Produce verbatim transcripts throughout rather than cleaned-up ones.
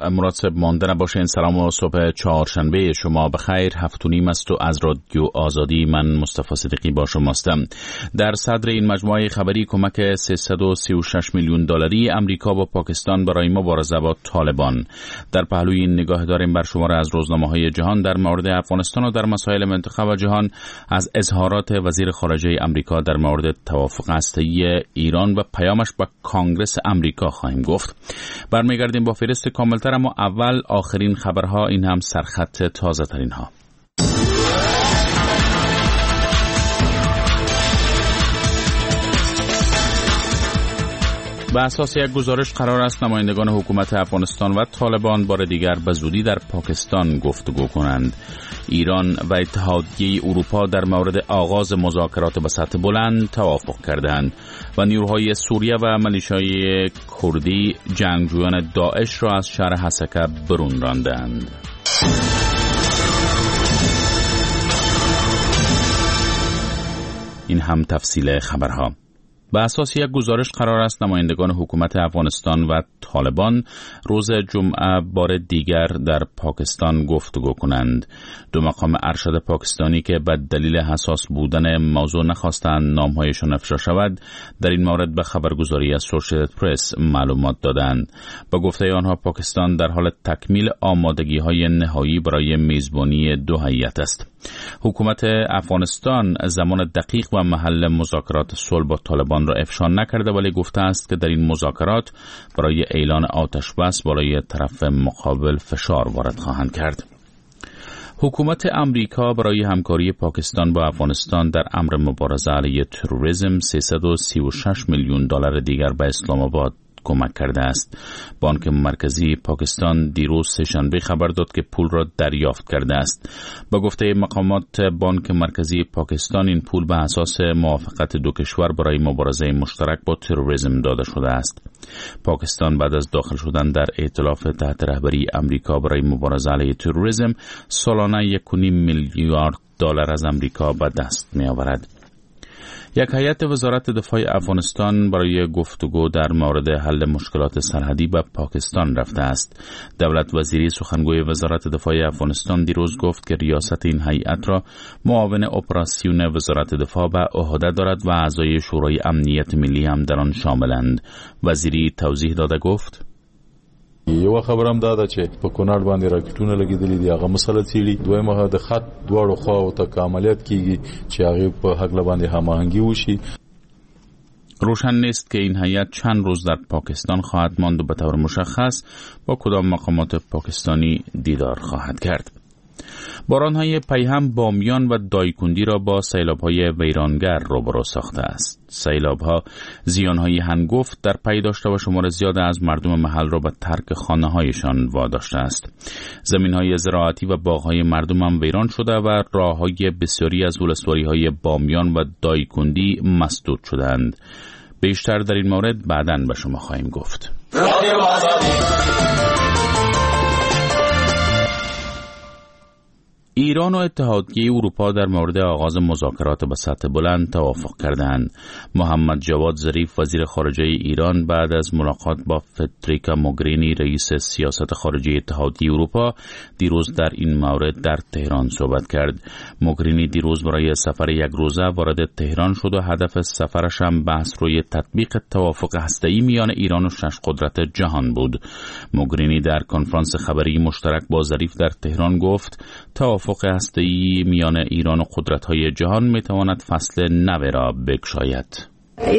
مراد مانده نباشین. سلام و صبح چهارشنبه شما بخیر. هفت و نیم است و از رادیو آزادی من مصطفی صدیقی با شماستم. در صدر این مجموعه خبری کمک سیصد و سی و شش میلیون دلاری امریکا با پاکستان برای مبارزه با طالبان. در پهلوی این نگاه داریم بر شمار از روزنامه‌های جهان در مورد افغانستان و در مسائل منطقه و جهان. از اظهارات وزیر خارجه امریکا در مورد توافق هسته‌ای ایران و پیامش به کانگرس امریکا خواهیم گفت. برمیگردیم با فهرست کاملتر، اما اول آخرین خبرها، این هم سرخط تازه ترین ها. به اساس یک گزارش قرار است نمایندگان حکومت افغانستان و طالبان بار دیگر به زودی در پاکستان گفتگو کنند. ایران و اتحادیه اروپا در مورد آغاز مذاکرات به سطح بلند توافق کردند و نیروهای سوریه و ملیشیای کردی جنگجویان داعش را از شهر حسکه برون راندند. این هم تفصیل خبرها. به اساس یک گزارش قرار است نمایندگان حکومت افغانستان و طالبان روز جمعه بار دیگر در پاکستان گفتگو کنند. دو مقام ارشد پاکستانی که به دلیل حساس بودن موضوع نخواستند نامهایشان افشا شود، در این مورد به خبرگزاری اسوسییتد پرس معلومات دادند. با گفته آنها پاکستان در حال تکمیل آمادگی‌های نهایی برای میزبانی دو هیئت است. حکومت افغانستان زمان دقیق و محل مذاکرات صلح با طالبان را افشا نکرده، ولی گفته است که در این مذاکرات برای اعلان آتش بس بالای طرف مقابل فشار وارد خواهند کرد. حکومت امریکا برای همکاری پاکستان با افغانستان در امر مبارزه علیه تروریسم سیصد و سی و شش میلیون دلار دیگر به اسلام آباد کمک کرده است. بانک مرکزی پاکستان دیروز سه‌شنبه خبر داد که پول را دریافت کرده است. با گفته مقامات بانک مرکزی پاکستان، این پول به اساس موافقت دو کشور برای مبارزه مشترک با تروریسم داده شده است. پاکستان بعد از داخل شدن در ائتلاف تحت رهبری امریکا برای مبارزه علیه تروریسم سالانه یک و نیم میلیارد دلار از امریکا به دست می آورد. یک هیئت وزارت دفاع افغانستان برای گفتگو در مورد حل مشکلات سرحدی به پاکستان رفته است. دولت وزیری سخنگوی وزارت دفاع افغانستان دیروز گفت که ریاست این هیئت را معاون اپراسیون وزارت دفاع به عهده دارد و اعضای شورای امنیت ملی هم در آن شاملند. وزیری توضیح داده گفت: یو خبرم داده چې په کونړ باندې راکټونه لګیدلې دي، هغه مسله څیړي. دویمه د خط دواړو خواو ته عملیات کیږي چې هغه په حق باندې هماهنګي وشي. روشن نیست که این هیئت چند روز در پاکستان خواهد ماند و به طور مشخص با کدام مقامات پاکستانی دیدار خواهد کرد. باران‌های پیهم بامیان و دایکندی را با سیلاب‌های ویرانگر روبرو ساخته است. سیلاب‌ها زیان‌های هنگفت در پی داشته و شمار زیاد از مردم محل را به ترک خانه‌هایشان واداشته است. زمین‌های زراعتی و باغ‌های مردم هم ویران شده و راه‌های بسیاری از ولسواری‌های بامیان و دایکندی مسدود شدند. بیشتر در این مورد بعداً به شما خواهیم گفت. ایران و اتحادیه اروپا در مورد آغاز مذاکرات به سطح بلند توافق کردند. محمد جواد ظریف وزیر خارجه ایران بعد از ملاقات با فدریکا موگرینی رئیس سیاست خارجی اتحادیه اروپا دیروز در این مورد در تهران صحبت کرد. موگرینی دیروز برای سفر یک روزه وارد تهران شد و هدف سفرش هم بحث روی تطبیق توافق هسته‌ای میان ایران و شش قدرت جهان بود. موگرینی در کنفرانس خبری مشترک با ظریف در تهران گفت توافق هسته‌ای میان ایران و قدرت‌های جهان می‌تواند فصل نو را بگشاید.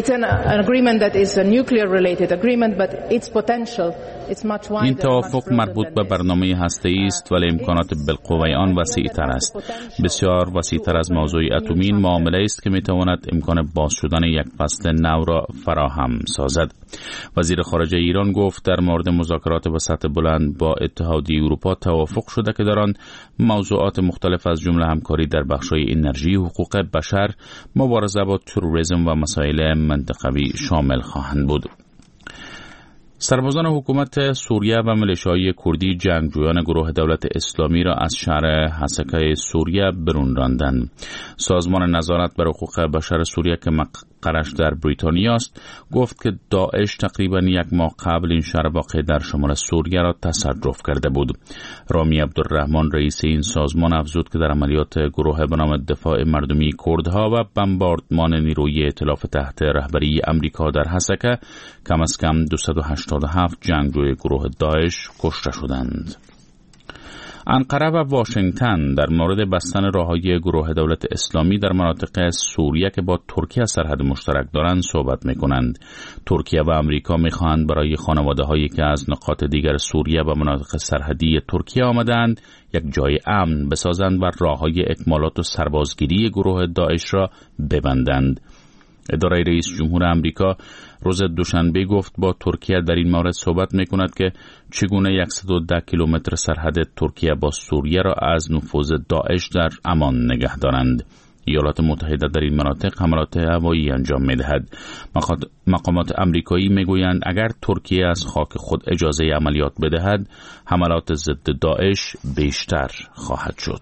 این توافق مربوط به برنامه هسته‌ای است، ولی امکانات بالقوه آن وسیع‌تر است. بسیار وسیع‌تر از موضوع اتمی معامله است که می‌تواند امکان باز شدن یک فصل نو را فراهم سازد. وزیر خارجه ایران گفت در مورد مذاکرات به سطح بلند با اتحادیه اروپا توافق شده که در آن موضوعات مختلف از جمله همکاری در بخش‌های انرژی، حقوق بشر، مبارزه با تروریسم و مسائل منطقوی شامل خواهند بود. سربازان حکومت سوریه و ملیشه‌های کردی جنگجویان گروه دولت اسلامی را از شهر حسکه سوریه برون راندند. سازمان نظارت بر حقوق بشر سوریه که مقرش در بریتانیا است، گفت که داعش تقریبا یک ماه قبل این شهر واقع در شمال سوریه را تصرف کرده بود. رامی عبدالرحمن رئیس این سازمان افزود که در عملیات گروه به نام دفاع مردمی کردها و بمباردمان نیروی ائتلاف تحت رهبری امریکا در حسکه کم از کم دویست و هشتاد و هفت جنگجوی گروه داعش کشته شدند. انقره و واشنگتن در مورد بستن راههای گروه دولت اسلامی در مناطق سوریه که با ترکیه سرحد مشترک دارند صحبت می‌کنند. ترکیه و آمریکا می‌خواهند برای خانواده‌هایی که از نقاط دیگر سوریه و مناطق سرحدی ترکیه آمدند یک جای امن بسازند و راههای اکمالات و سربازگیری گروه داعش را ببندند. اداره رئیس جمهور آمریکا روز دوشنبه گفت با ترکیه در این مورد صحبت می‌کند که چگونه صد و ده کیلومتر سرحد ترکیه با سوریه را از نفوذ داعش در امان نگه دارند. ایالات متحده در این مناطق حملات هوایی انجام می‌دهد. مقامات آمریکایی می‌گویند اگر ترکیه از خاک خود اجازه عملیات بدهد، حملات ضد داعش بیشتر خواهد شد.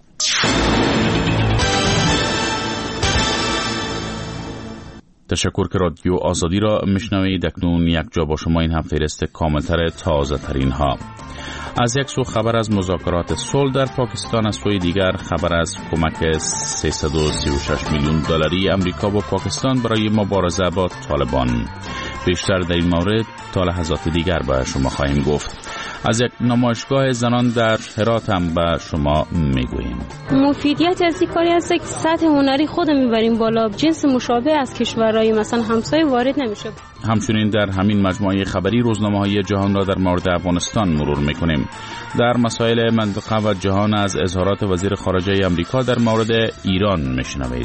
تشکر که رادیو آزادی را میشنوید. اکنون یک جا با شما این هم فهرست کاملتر تازه ترین ها. از یک سو خبر از مذاکرات صلح در پاکستان، از سوی دیگر خبر از کمک سیصد و سی و شش میلیون دلاری امریکا با پاکستان برای مبارزه با طالبان. بیشتر در این مورد تا لحظات دیگر به شما خواهیم گفت. از یک نمایشگاه زنان در هرات هم به شما میگوییم. مفیدیت از این کاری هست که سطح هنری خود میبریم بالا، جنس مشابه از کشورهای مثلا همسایه وارد نمیشه. همچنین در همین مجموعه خبری روزنامه‌های جهان را در مورد افغانستان مرور میکنیم. در مسائل منطقه و جهان از اظهارات وزیر خارجه آمریکا در مورد ایران میشنوید.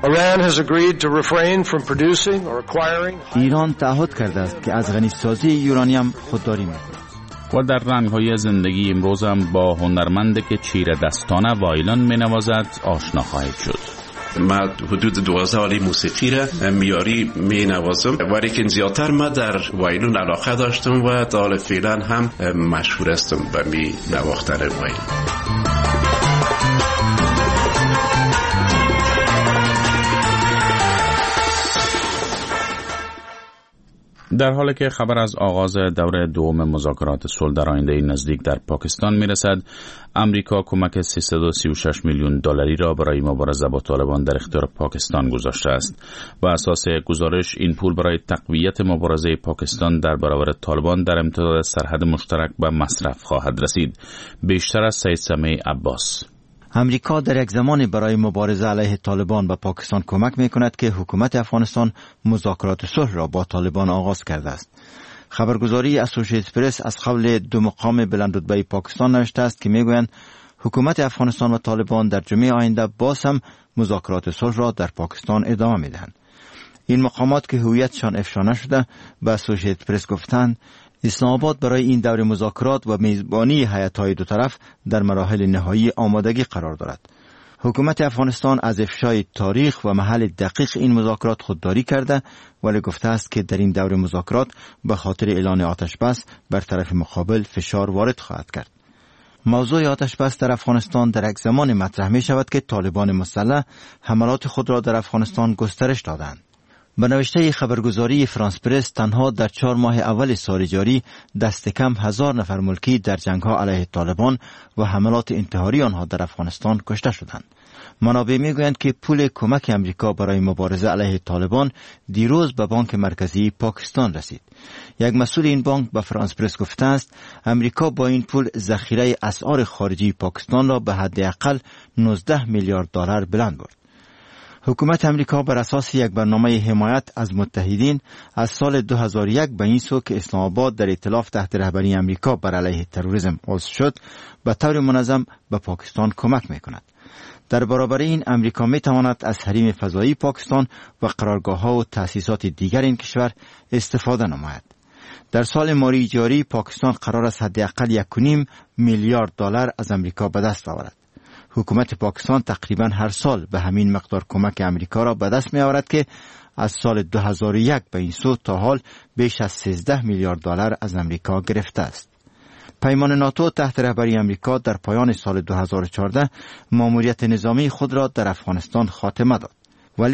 ایران تعهد کرده است که از غنیسازی یورانیم خودداری میکند. و در رنگ‌های زندگی امروز هم با هنرمند که چیره دستانه وایلن می‌نوازد آشنا خواهید شد. من حدود دوازده سالی موسیقی را میاری می نوازم، ولی که زیادتر من در وایلون علاقه داشتم و تا فعلا هم مشهور هستم به می نواختن وایلون. در حالی که خبر از آغاز دور دوم مذاکرات صلح در آینده نزدیک در پاکستان میرسد، امریکا کمک سیصد و سی و شش میلیون دلاری را برای مبارزه با طالبان در اختیار پاکستان گذاشته است. بر اساس گزارش این پول برای تقویت مبارزه پاکستان در برابر طالبان در امتداد سرحد مشترک به مصرف خواهد رسید. بیشتر از سید سمیع عباس. امریکا در یک زمان برای مبارزه علیه طالبان به پاکستان کمک می کند که حکومت افغانستان مذاکرات صلح را با طالبان آغاز کرده است. خبرگزاری اسوسییتد پرس از قبل دو مقام بلندرتبه پاکستان نوشته است که میگویند حکومت افغانستان و طالبان در جمعه آینده باز هم مذاکرات صلح را در پاکستان ادامه میدهند. این مقامات که هویتشان افشا نشده به اسوسییتد پرس گفتند اسلام آباد برای این دور مذاکرات و میزبانی هیئت‌های دو طرف در مراحل نهایی آمادگی قرار دارد. حکومت افغانستان از افشای تاریخ و محل دقیق این مذاکرات خودداری کرده، ولی گفته است که در این دور مذاکرات به خاطر اعلان آتش بس بر طرف مقابل فشار وارد خواهد کرد. موضوع آتش بس در افغانستان در یک زمان مطرح می شود که طالبان مسلح حملات خود را در افغانستان گسترش دادند. به نوشته خبرگزاری فرانس پرس تنها در چهار ماه اول سال جاری دست کم هزار نفر ملکی در جنگ‌ها علیه طالبان و حملات انتحاری آنها در افغانستان کشته شدند. منابع میگویند که پول کمک امریکا برای مبارزه علیه طالبان دیروز به بانک مرکزی پاکستان رسید. یک مسئول این بانک به فرانس پرس گفته است امریکا با این پول ذخیره اسعار خارجی پاکستان را به حداقل نوزده میلیارد دلار بلند برد. حکومت امریکا بر اساس یک برنامه حمایت از متحدین از سال دو هزار و یک به این سو که اسلام آباد در ائتلاف تحت رهبری امریکا بر علیه تروریسم عضو شد به طور منظم به پاکستان کمک میکند. در برابر این امریکا میتواند از حریم فضایی پاکستان و قرارگاه‌ها و تأسیسات دیگر این کشور استفاده نماید. در سال مالی جاری پاکستان قرار است حداقل یک و نیم میلیارد دلار از امریکا به دست آورد. حکومت پاکستان تقریبا هر سال به همین مقدار کمک امریکا را به دست می آورد که از سال دو هزار و یک به این سو تا حال بیش از سیزده میلیارد دلار از امریکا گرفته است. پیمان ناتو تحت رهبری امریکا در پایان سال دو هزار و چهارده ماموریت نظامی خود را در افغانستان خاتمه داد، ولی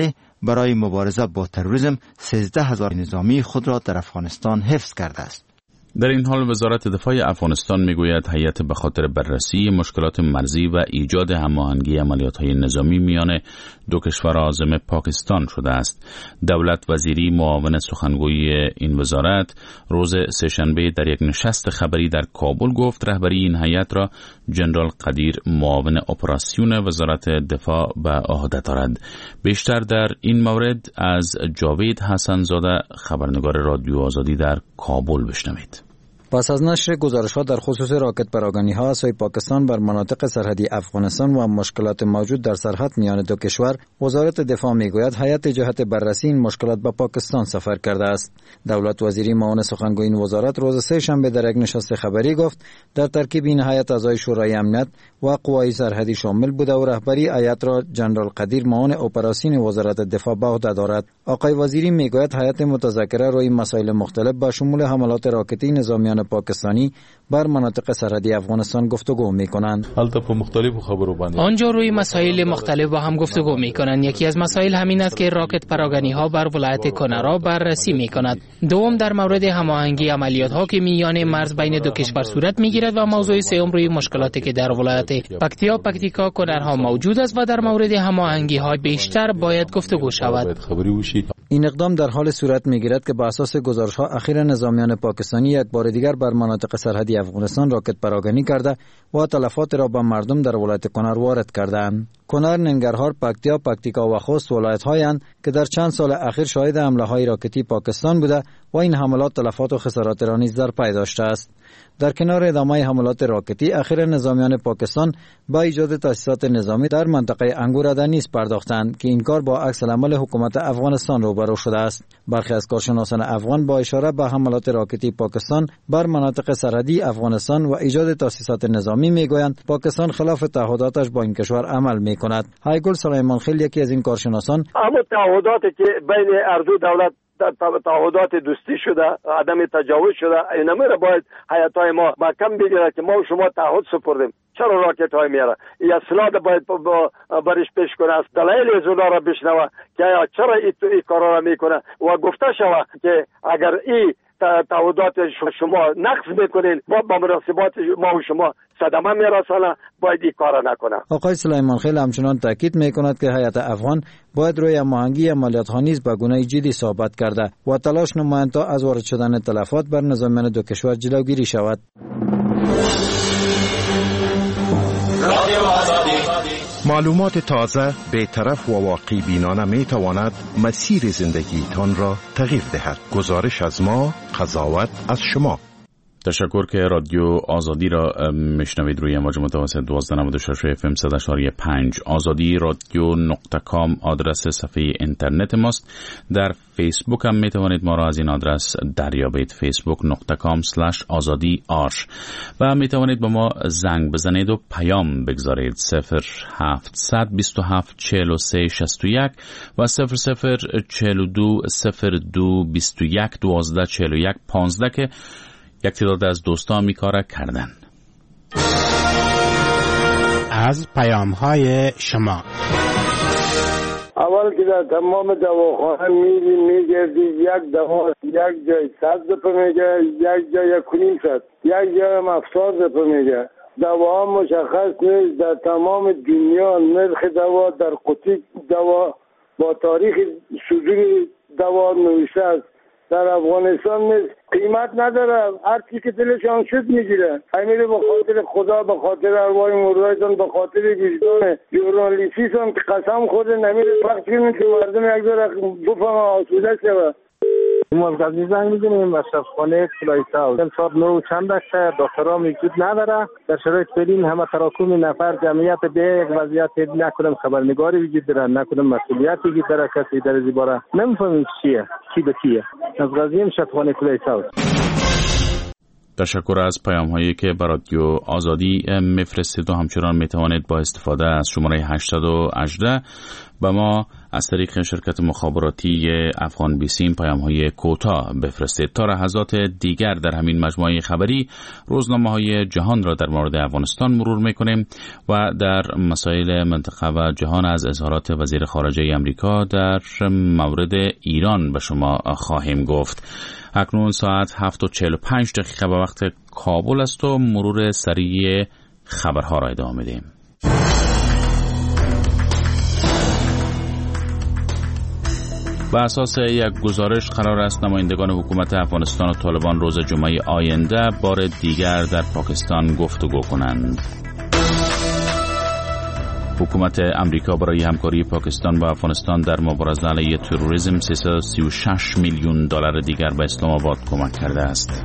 برای مبارزه با تروریسم سیزده هزار نظامی خود را در افغانستان حفظ کرده است. در این حال وزارت دفاع افغانستان میگوید هیئت به خاطر بررسی مشکلات مرزی و ایجاد هماهنگی عملیات‌های نظامی میان دو کشور عازم پاکستان شده است. دولت وزیری معاون سخنگوی این وزارت روز سه‌شنبه در یک نشست خبری در کابل گفت رهبری این هیئت را جنرال قدیر معاون اپراسیون وزارت دفاع به عهده دارد. بیشتر در این مورد از جاوید حسن زاده خبرنگار رادیو آزادی در کابل بشنوید. پس از نشر گزارش‌ها در خصوص راکت پراگانی‌ها از سوی پاکستان بر مناطق سرحدی افغانستان و مشکلات موجود در سرحد میان دو کشور، وزارت دفاع میگوید هیئت جهت بررسی این مشکلات به پاکستان سفر کرده است. دولت وزیری معاون سخنگوی این وزارت روز سه شنبه در یک نشست خبری گفت در ترکیب این هیئت اعضای شورای امنیت و قوای سرحدی شامل بوده و رهبری هیئت را جنرال قدیر معاون اپراسیون وزارت دفاع به عهده دارد. آقای وزیری میگوید هیئت متذکره روی مسائل مختلف با شمول حملات راکتی نظامیان پاکستانی بر مناطق سرحدی افغانستان گفتگو می‌کنند. البته په مختلفو خبرو باندې آنجا روی مسائل مختلف با هم گفتگو می‌کنند. یکی از مسائل همین است که راکت پراگانی‌ها بر ولایت کنرا بررسی می‌کند. دوم در مورد هماهنگی عملیات‌ها که میان مرز بین دو کشور صورت می‌گیرد و موضوع سوم روی مشکلاتی که در ولایت پکتیا پکتیکا کنرها موجود است و در مورد هماهنگی‌های بیشتر باید گفتگو شود. این اقدام در حال صورت می‌گیرد که بر اساس گزارش‌ها اخیراً نظامیان پاکستانی یک بار دیگر بر مناطق سرحدی افغانستان راکت پراگانی کرده و تلفات را به مردم در ولایت کنر وارد کردند. کنر، ننگرهار، پکتیا، پکتیکا و خوست ولایت‌هایند که در چند سال اخیر شاهد حمله‌های راکتی پاکستان بوده و این حملات تلفات و خسارات را نیز در پی داشته است. در کنار ادامه حملات راکتی، اخیراً نظامیان پاکستان با ایجاد تاسیسات نظامی در منطقه انگورده نیز پرداختند که این کار با عکس العمل حکومت افغانستان روبرو شده است. برخی از کارشناسان افغان با اشاره به حملات راکتی پاکستان بر مناطق سرحدی افغانستان و ایجاد تاسیسات نظامی میگویند پاکستان خلاف تعهداتش با این کشور عمل میکند. هایگل سلیمان خیل یکی از این کارشناسان اما تعهداتی که بین اردو دولت تعهدات دوستی شده، عدم تجاوز شده، اینمی را باید هیئت‌های ما با کم بگیره که ما و شما تعهد سپردیم. چرا راکت های میاره؟ این اصلاح باید برش پیش کنه، از دلایل از اونا را بشنوه که چرا این کارا را میکنه و گفته شوه که اگر این تعهدات شما نقض میکنین با مناسبات ما و شما صدمه میرسانه، باید این کارا نکنه. آقای سلیمان خیل همچنان تاکید میکند که هیئت افغان باید روی هماهنگی عملیات‌ها نیز به گونه جدی ثابت کرده و تلاش نماید تا از وارد شدن تلفات بر نظامیان دو کشور جلوگیری شود. معلومات تازه، بی‌طرف و واقعی بینانه می تواند مسیر زندگیتان را تغییر دهد. گزارش از ما، قضاوت از شما. تشکر که رادیو آزادی را میشنوید روی موج متوسط دوازده نود و شش اف ام صد و شش پنج. آزادی رادیو نقطه کام آدرس صفحه اینترنت ماست. در فیسبوک هم میتوانید ما را از این آدرس دریابید، فیسبوک دات کام اسلش آزادی آرش، و میتوانید به ما زنگ بزنید و پیام بگذارید صفر هفتصد بیست و هفت چهل و سه شصت و یک و صفر صفر چهل و دو صفر دو بیست و یک دوازده چهل و یک پانزده که یک تعداد از دوستان می کار کردن. از پیام های شما. اول که در تمام دواخانه میری میگردی، یک دوا یک جای صد روپه میگه، یک جای یک کنیم صد، یک جای هم هفتاد روپه میگه. دوا هم مشخص نیست. در تمام دنیا نرخ دوا در قطی دوا با تاریخ صدور دوا نوشته است. در افغانستان نیست، قیمت نداره. هر چی که دلشان شد میگیره. همین به خاطر خدا، به خاطر ارواح مردایتان، به خاطر وجدان ژورنالیستیتان که قسم خورده نمیره وقت کنید که مردم یک ذره بفهمه آسوده شوه. ما از غزنی زنگ می‌زنیم مصرفخانه کلایساوس. امسال نو چند داشته دکترها موجود نداره. در شرایط فعلی همه تراکم نفر جمعیت به یک وضعیت نکنم خبرنگاری وجود داره، نکنم مسئولیت وجود داره، کسی در این باره نمی‌فهمیم چیه، کی به کیه. از غزنی مصرفخانه کلایساوس. تشکر از پیام هایی که برای رادیو آزادی میفرستید و همچنان میتوانید با استفاده از شماره هشتصد و هجده با ما از طریق شرکت مخابراتی افغان بیسیم پیام‌های کوتاه بفرستید. تا لحظات دیگر در همین مجموعه خبری روزنامه‌های جهان را در مورد افغانستان مرور می‌کنیم و در مسائل منطقه و جهان از اظهارات وزیر خارجه آمریکا در مورد ایران به شما خواهیم گفت. اکنون ساعت هفت و چهل و پنج دقیقه به وقت کابل است و مرور سریع خبرها را ادامه میدیم. بر اساس یک گزارش قرار است نمایندگان حکومت افغانستان و طالبان روز جمعه آینده بار دیگر در پاکستان گفتگو کنند. حکومت امریکا برای همکاری پاکستان با افغانستان در مبارزه علیه تروریسم سیصد و سی و شش میلیون دلار دیگر به اسلام آباد کمک کرده است.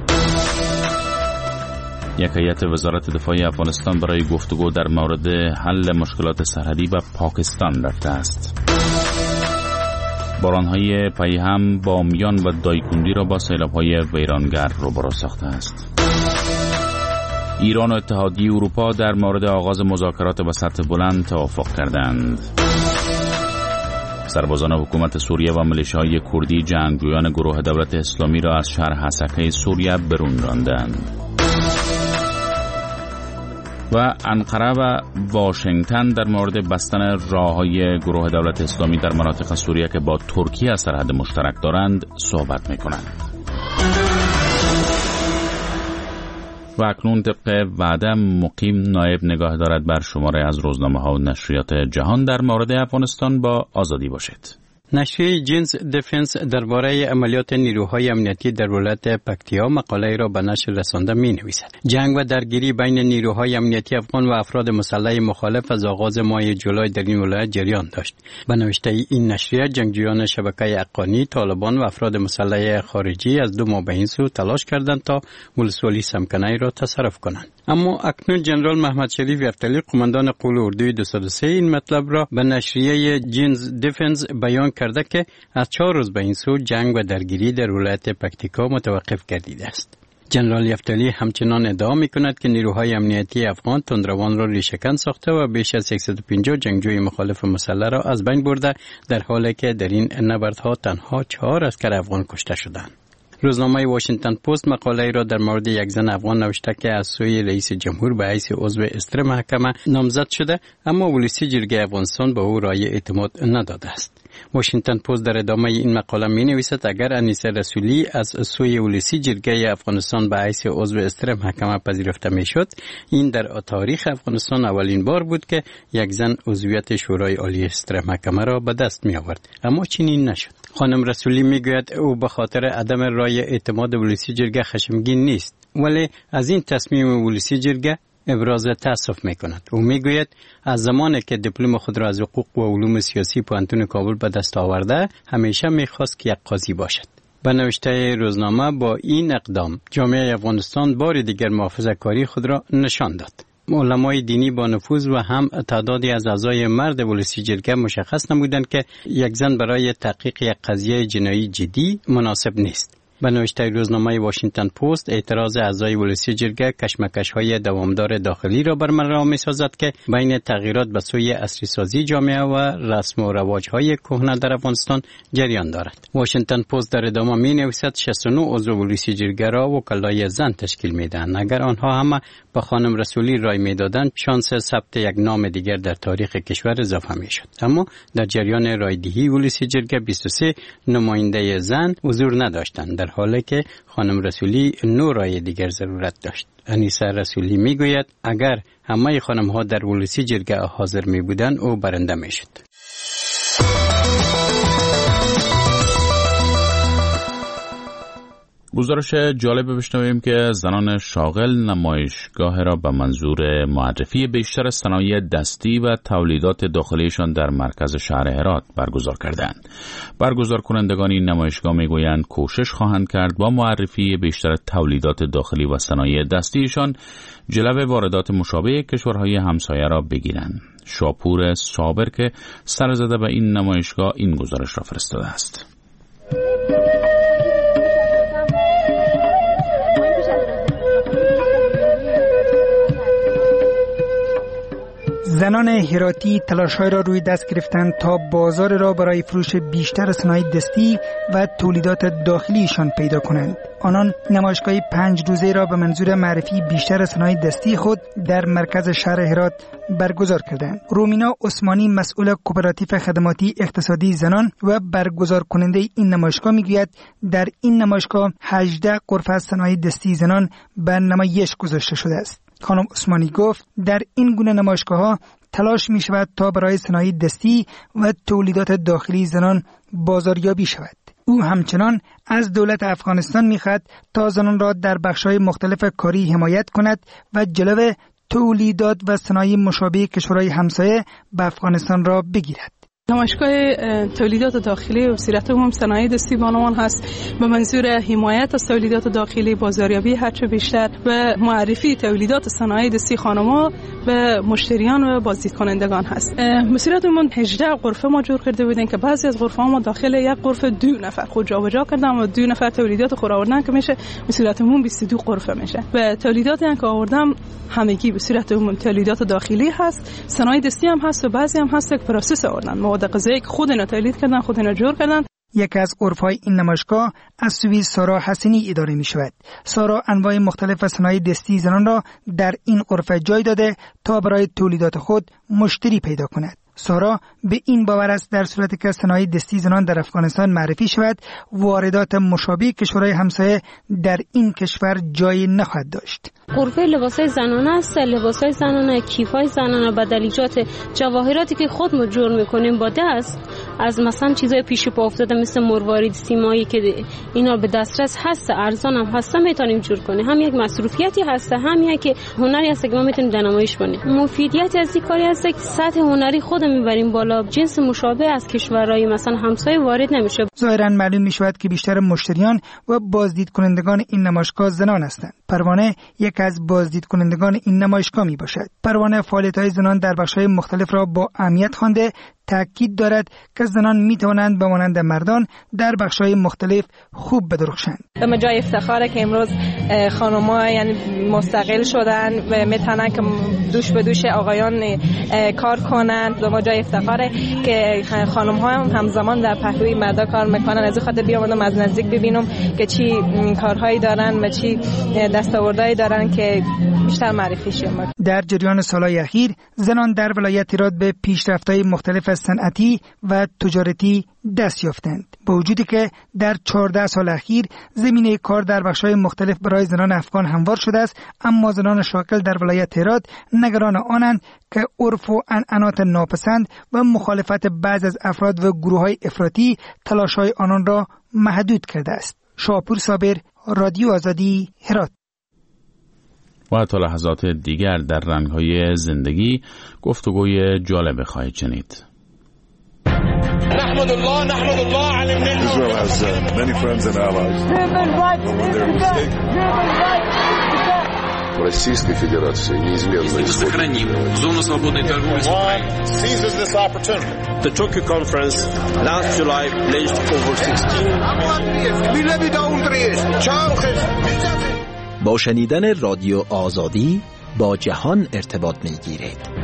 یک هیئت وزارت دفاع افغانستان برای گفتگو در مورد حل مشکلات سرحدی به پاکستان رفته است. بارانهای پیهم بامیان و دایکندی را با سیلاب‌های ویرانگر روبرو ساخته است. ایران و اتحادیه اروپا در مورد آغاز مذاکرات به سطح بلند توافق کردند. سربازان حکومت سوریه و میلیشیاهای کردی جنگجویان گروه دولت اسلامی را از شهر حسکه سوریه برون راندند. و انقره و واشنگتن در مورد بستن راههای گروه دولت اسلامی در مناطق سوریه که با ترکیه سرحد مشترک دارند صحبت می‌کنند. و اکنون طبق وعده مقیم نایب نگاه دارد بر شماره از روزنامه‌ها و نشریات جهان در مورد افغانستان با آزادی باشید. نشریه جنس دفنس درباره عملیات نیروهای امنیتی در ولایت پکتیا مقاله را به نشر رسانده می نویسد. جنگ و درگیری بین نیروهای امنیتی افغان و افراد مسلح مخالف از آغاز ماه جولای در این ولایت جریان داشت. به نوشته این نشریه جنگجویان شبکه حقانی، طالبان و افراد مسلح خارجی از دو ماه به این سو تلاش کردند تا ولسوالی سمکنی را تصرف کنند. اما اکنون جنرال محمد شریف یفتلی قماندان قول اردوی دویست و سه این مطلب را به نشریه جنس دفنس بیان کرده که از چهار روز به این سو جنگ و درگیری در ولایت پکتیکا متوقف گردیده است. جنرال یفتلی همچنان ادعا می‌کند که نیروهای امنیتی افغان تندروان را ریشه‌کن ساخته و بیش از صد و پنجاه جنگجوی مخالف مسلح را از بین برده، در حالی که در این نبردها تنها چهار اسکر افغان کشته شدند. روزنامه واشنگتن پست مقاله را در مورد یک زن افغان نوشته که از سوی رئیس جمهور به حیث عضو استر محکمه نامزد شده، اما ولسی جرگه افغانستان به او رای اعتماد نداده است. واشنگتن پست در ادامه این مقاله می نویسد اگر انیسه رسولی از سوی ولسی جرگه افغانستان به حیث عضو استر محکمه پذیرفته می شد، این در تاریخ افغانستان اولین بار بود که یک زن عضویت شورای عالی استر محکمه را به دست می آورد، اما چنین نشد. خانم رسولی می گوید او به خاطر عدم رای اعتماد ولسی جرگه خشمگین نیست، ولی از این تصمیم ولسی جرگه ابراز تأسف می کند. او می گوید از زمانی که دیپلم خود را از حقوق و علوم سیاسی پوهنتون کابل به دست آورده همیشه می خواست که یک قاضی باشد. به نوشته روزنامه با این اقدام جامعه افغانستان بار دیگر محافظه‌کاری خود را نشان داد. علمای دینی با نفوذ و هم تعدادی از اعضای مرد ولسی جرگه مشخص نمودند که یک زن برای تحقیق یک قضیه جنایی جدی مناسب نیست. به نوشته روزنامه واشنگتن پست اعتراض اعضای ولسی جرگه کشمکش‌های دوامدار داخلی را برملا می‌سازد که بین تغییرات به سوی عصری‌سازی جامعه و رسم و رواج‌های کهنه در افغانستان جریان دارد. واشنگتن پست در ادامه می‌نویسد شصت و نه عضو ولسی جرگه را وکلای زن تشکیل می‌دهند. اگر آنها همه به خانم رسولی رای می‌دادند شانس ثبت یک نام دیگر در تاریخ کشور اضافه می‌شد. اما در جریان رایدهی ولسی جرگه بیست و سه نماینده زن حضور نداشتند، در حالی که خانم رسولی نو رای دیگر ضرورت داشت. انیسه رسولی میگوید اگر همه خانم ها در ولسی جرگه حاضر می بودند او برنده می شد. گزارش جالب بشنویم که زنان شاغل نمایشگاه را به منظور معرفی بیشتر صنایع دستی و تولیدات داخلیشان در مرکز شهر هرات برگزار کردند. برگزار کنندگان این نمایشگاه میگویند کوشش خواهند کرد با معرفی بیشتر تولیدات داخلی و صنایع دستیشان جلب واردات مشابه کشورهای همسایه را بگیرند. شاپور صابر که سرزده به این نمایشگاه این گزارش را فرستاده است. زنان هراتی تلاش‌های را روی دست گرفتند تا بازار را برای فروش بیشتر صنایع دستی و تولیدات داخلیشان پیدا کنند. آنان نمایشگاه پنج روزه را به منظور معرفی بیشتر صنایع دستی خود در مرکز شهر هرات برگزار کردند. رومینا عثمانی مسئول کوپراتیو خدماتی اقتصادی زنان و برگزار کننده این نمایشگاه میگوید در این نمایشگاه هجده غرفه از صنایع دستی زنان به نمایش گذاشته شده است. خانم عثمانی گفت در این گونه نمایشگاه‌ها تلاش می شود تا برای صنایع دستی و تولیدات داخلی زنان بازاریابی شود. او همچنان از دولت افغانستان می‌خواهد تا زنان را در بخش‌های مختلف کاری حمایت کند و جلو تولیدات و صنایع مشابه کشورهای همسایه به افغانستان را بگیرد. نمایشگاه تولیدات داخلی و بصیرت عموم صنایع دستی بانوان هست به منظور حمایت از تولیدات داخلی، بازاریابی هرچه بیشتر و معرفی تولیدات صنایع دستی خانم‌ها به مشتریان و بازدید کنندگان هست. بصیرت عموم هجده غرفه ما جور کرده بودیم که بعضی از غرفه ها ما داخل یک غرفه دو نفر خود جابجا کردن و دو نفر تولیدات خود آوردن که میشه بصیرت عموم بیست و دو غرفه میشه. و تولیداتی که آوردم همگی بصیرت عموم تولیدات داخلی هست، صنایع دستی هم هست و بعضی هم هست که پروسس آوردن. مواد غذایی که خودنا تولید کردن، خودنا جور کردن. یکی از غرفه‌های این نمایشگاه از سوی سارا حسینی اداره می شود. سارا انواع مختلف صنایع دستی زنان را در این غرفه جای داده تا برای تولیدات خود مشتری پیدا کند. سارا به این باور است در صورتی که صنایع دستی زنان در افغانستان معرفی شود، واردات مشابه کشورهای همسایه در این کشور جای نخواهد داشت. غرفه لباسای زنانه است، لباسای زنانه، کیفای زنانه، بدلیجات، جواهراتی که خود ما جور میکنیم با دست، از مثلا چیزای پیش پا افتاده مثل مروارید سیمایی که اینا به دسترس هست، ارزان هم هست، میتونیم جور کنیم. هم یک مصروفیتی هست، هم یک هنری هست که ما میتونیم در نمایش کنیم. مفیدیت از این کاری هست که سطح هنری خود میبریم بالا، جنس مشابه از کشورهای مثلا همسایه وارد نمیشه. ظاهرا معلوم میشود که بیشتر مشتریان و بازدید کنندگان این نمایشگاه زنان هستند. پروانه یک از بازدید کنندگان این نمایشگاه می باشد. پروانه فعالیت‌های زنان در بخش‌های مختلف را با اهمیت خوانده، تاکید دارد که زنان می توانند به مانند مردان در بخش‌های مختلف خوب بدرخشند. به جای افتخاره که امروز خانم‌ها یعنی مستقل شدن و میتونن که دوش به دوش آقایان کار کنن. به جای افتخاره که خانم‌ها هم همزمان در پهلوی مردا کار میکنن. از این خاطر بیامدم از نزدیک ببینم که چی کارهایی دارن و چی دستاوردهایی دارن که بیشتر معرفی شه. در جریان سالهای اخیر زنان در ولایت هرات به پیشرفت‌های مختلف صنعتی و تجارتی دست یافتند، با وجودی که در چهارده سال اخیر زمینه کار در بخش‌های مختلف برای زنان افغان هموار شده است، اما زنان شاغل در ولایت هرات نگران آنند که عرف و عنعنات ناپسند و مخالفت بعض از افراد و گروه‌های افراطی تلاش‌های آنان را محدود کرده است. شاپور صابر، رادیو آزادی، هرات. و تا لحظات دیگر در رنگ‌های زندگی گفتگوی جالب خواهید شنید. نحمد الله نحمد الله على النعمة. Israel has uh, many friends and allies. Российской Федерации неизменно сохраним зону свободной торговли. Seizes this opportunity. The Tokyo conference last July pledged over sixteen. با شنیدن رادیو آزادی با جهان ارتباط می‌گیرید.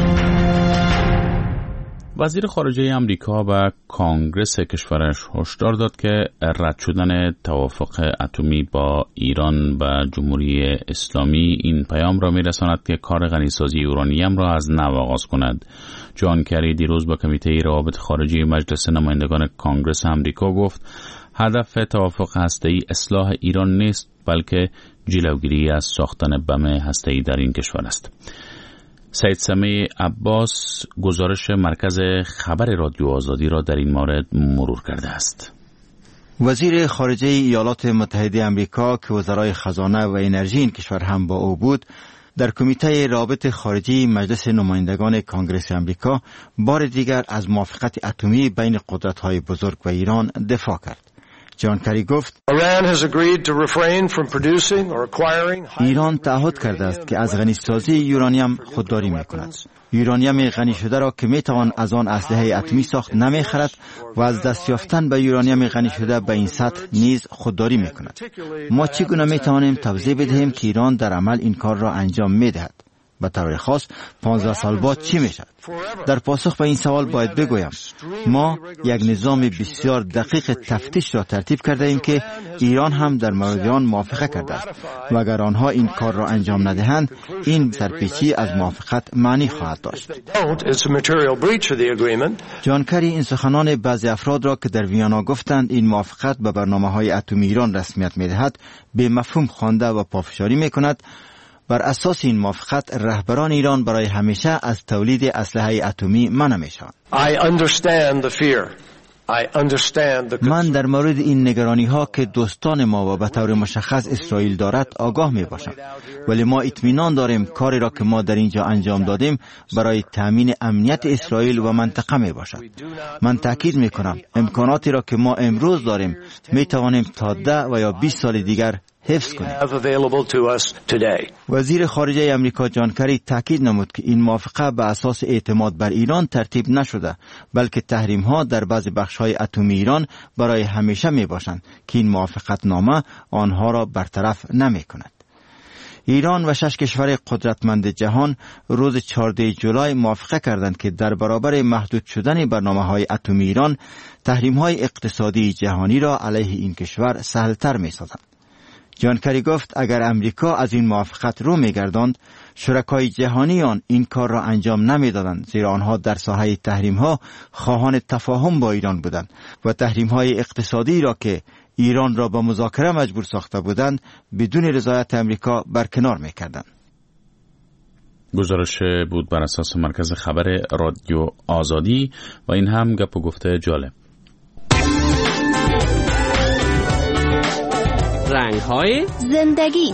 وزیر خارجه امریکا و کانگرس کشورش هشدار داد که رد شدن توافق اتمی با ایران و جمهوری اسلامی این پیام را می‌رساند که کار غنیسازی یورانیم را از نو آغاز کند. جان کری دیروز با کمیته روابط خارجی مجلس نمایندگان کانگرس امریکا گفت هدف توافق هسته‌ای اصلاح ایران نیست، بلکه جلوگیری از ساختن بم هسته‌ای در این کشور است. سید سمیع عباس گزارش مرکز خبر رادیو آزادی را در این مورد مرور کرده است. وزیر خارجه ایالات متحده آمریکا که وزرای خزانه و انرژی این کشور هم با او بود، در کمیته روابط خارجی مجلس نمایندگان کانگرس آمریکا بار دیگر از موافقت اتمی بین قدرت‌های بزرگ و ایران دفاع کرد. جان کری گفت ایران تعهد کرده است که از غنیسازی یورانیم خودداری می‌کند. یورانیم غنی شده را که میتوان از آن اسلحه اتمی ساخت نمیخرد و از دست یافتن به یورانیم غنی شده به این سطح نیز خودداری میکند. ما چگونه میتوانیم توضیح بدهیم که ایران در عمل این کار را انجام میدهد؟ به طور خاص پانزده سال بعد چی میشد؟ در پاسخ به این سوال باید بگویم ما یک نظام بسیار دقیق تفتیش را ترتیب کرده ایم که ایران هم در مورد آن موافقه کرده است و اگر آنها این کار را انجام ندهند این سرپیچی از موافقت معنی خواهد داشت. جان کری این سخنان بعضی افراد را که در ویانا گفتند این موافقت به برنامه‌های اتمی ایران رسمیت می‌دهد به مفهوم خوانده و پافشاری می‌کند. بر اساس این موافقت رهبران ایران برای همیشه از تولید اسلحه اتمی منع می‌شوند. من در مورد این نگرانی ها که دوستان ما و به طور مشخص اسرائیل دارد آگاه می باشم، ولی ما اطمینان داریم کاری را که ما در اینجا انجام دادیم برای تامین امنیت اسرائیل و منطقه می باشد. من تاکید می کنم امکاناتی را که ما امروز داریم می توانیم تا ده و یا بیست سال دیگر حفظ کنیم. وزیر خارجه امریکا جان کری تاکید نمود که این موافقه به اساس اعتماد بر ایران ترتیب نشده، بلکه تحریم ها در بعض بخش های اتمی ایران برای همیشه می باشند که این موافقت نامه آنها را برطرف نمی کند. ایران و شش کشور قدرتمند جهان روز چهاردهم جولای موافقه کردند که در برابر محدود شدن برنامه‌های اتمی ایران تحریم‌های اقتصادی جهانی را علیه این کشور سهل‌تر می‌سازند. جان کری گفت اگر امریکا از این موافقت رو می‌گرداند شرکای جهانی آن این کار را انجام نمی‌دادند، زیرا آنها در ساحه تحریم‌ها خواهان تفاهم با ایران بودند و تحریم‌های اقتصادی را که ایران را به مذاکره مجبور ساخته بودند بدون رضایت امریکا برکنار می‌کردند. گزارش بود بر اساس مرکز خبر رادیو آزادی و این هم گپ و گفته جالب. رنگ‌های زندگی.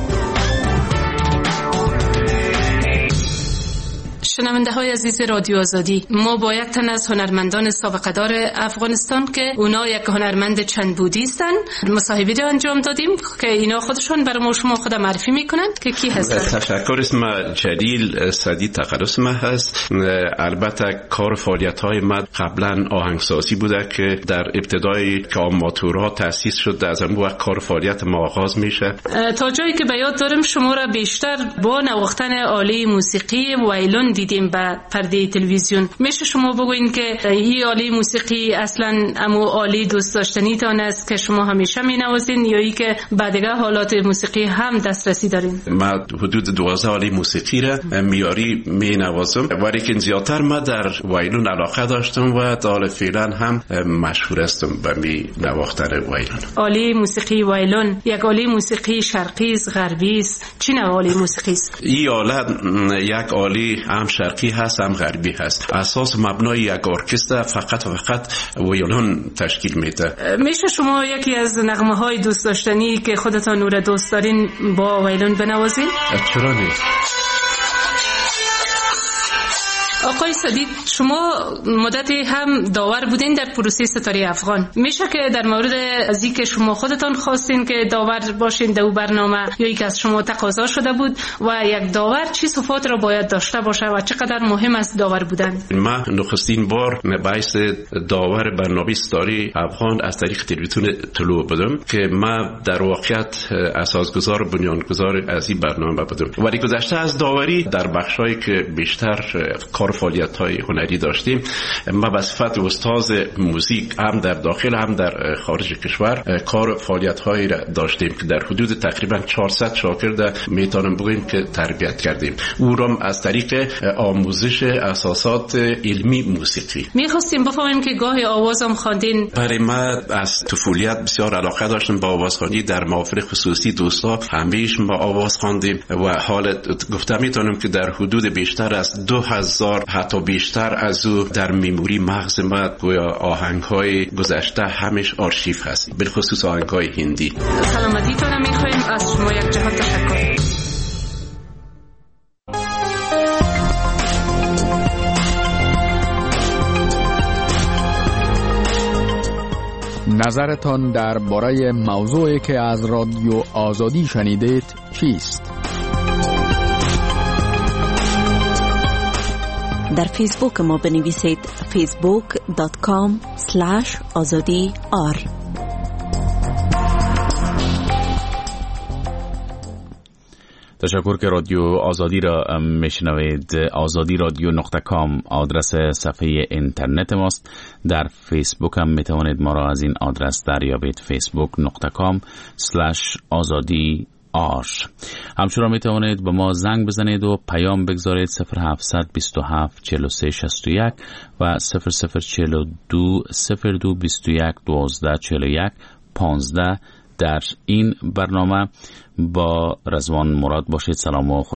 شنونده های عزیز رادیو آزادی، ما با یک تن از هنرمندان سابقه دار افغانستان که اونا یک هنرمند چند بودی هستند مصاحبه را انجام دادیم که اینا خودشون برای ما شما خود معرفی میکنند که کی هستند. تشکر. اسم جلیل سعدی تقدس ما هست. البته کار فعالیت های ما قبلا آهنگسازی بوده که در ابتدای که آماتورها تأسیس شد از اون وقت کار فعالیت ما آغاز میشه. تا جایی که به یاد دارم شما را بیشتر با نواختن آله موسیقی وایلون دیدیم به پرده تلویزیون. میشه شما بگوین که این آله موسیقی اصلا امو آله دوست داشتنی تان است که شما همیشه مینوازین یا ای که به دیگه حالات موسیقی هم دسترسی دارین؟ ما حدود دوازده آله موسیقی را میاری مینوازم، ولی که زیادتر ما در وایلون علاقه داشتم و تا فعلا هم مشهور هستم به می نواختن وایلون. آله موسیقی وایلون یک آله موسیقی شرقی است غربی است؟ چه نوع آله موسیقی است؟ این آله یک آله هم شرقی هست هم غربی هست. اساس مبنای یک ارکستر فقط و فقط ویولون تشکیل میده. میشه شما یکی از نغمه های دوست داشتنی که خودتان او را دوست دارین با ویولون بنوازین؟ چرا نیست؟ آقای صدیق، شما مدتی هم داور بودین در پروسه ستاره افغان. میشه که در مورد از اینکه شما خودتان خواستین که داور باشین در برنامه یا یک از شما تقاضا شده بود و یک داور چه صفات را باید داشته باشه و چقدر مهم است داور بودن؟ من نخستین بار باعث داور برنامه ستاره افغان از طریق تلویزیون طلوع بودم که من در واقعیت اساسگزار و بنیانگذار از این برنامه بودم. ولی گذشته از داوری در بخشایی که بیشتر کار فعالیت‌های هنری داشتیم، ما به صفت استاد موزیک هم در داخل هم در خارج کشور کار فعالیت‌هایی را داشتیم که در حدود تقریبا چهارصد شاگرد میتونم بگویم که تربیت کردیم. او را از طریق آموزش اساسات علمی موسیقی. می‌خواستیم بفهمیم که گاهی آوازم خواندین. برای ما از طفولیت بسیار علاقه داشتم با آوازخوانی. در محافل خصوصی دوستا همیشه ما آواز خواندیم و حال گفتم میتونم که در حدود بیشتر از دو هزار حتی بیشتر از او در میموری مغز ما گویا آهنگ‌های گذشته همش آرشیو هست، بالخصوص آهنگ‌های هندی. سلامتیتون می‌خوایم از شما یک جهت تشکر. نظرتان درباره موضوعی که از رادیو آزادی شنیدید چیست؟ در فیسبوک ما بنویسید فیسبوک دات کام اسلش آزادی آر. تشکر که رادیو آزادی را میشنوید. آزادی رادیو نقطه کام آدرس صفحه اینترنت ماست. در فیسبوک هم میتوانید ما را از این آدرس دریابید، فیسبوک نقطه کام اسلش آزادی آر. همچنان می توانید به ما زنگ بزنید و پیام بگذارید صفر هفتصد بیست و هفت چهل و سه شصت و یک و صفر صفر چهل و دو صفر دو بیست و یک دوازده چهل و یک پانزده. در این برنامه با رضوان مراد باشید. سلام و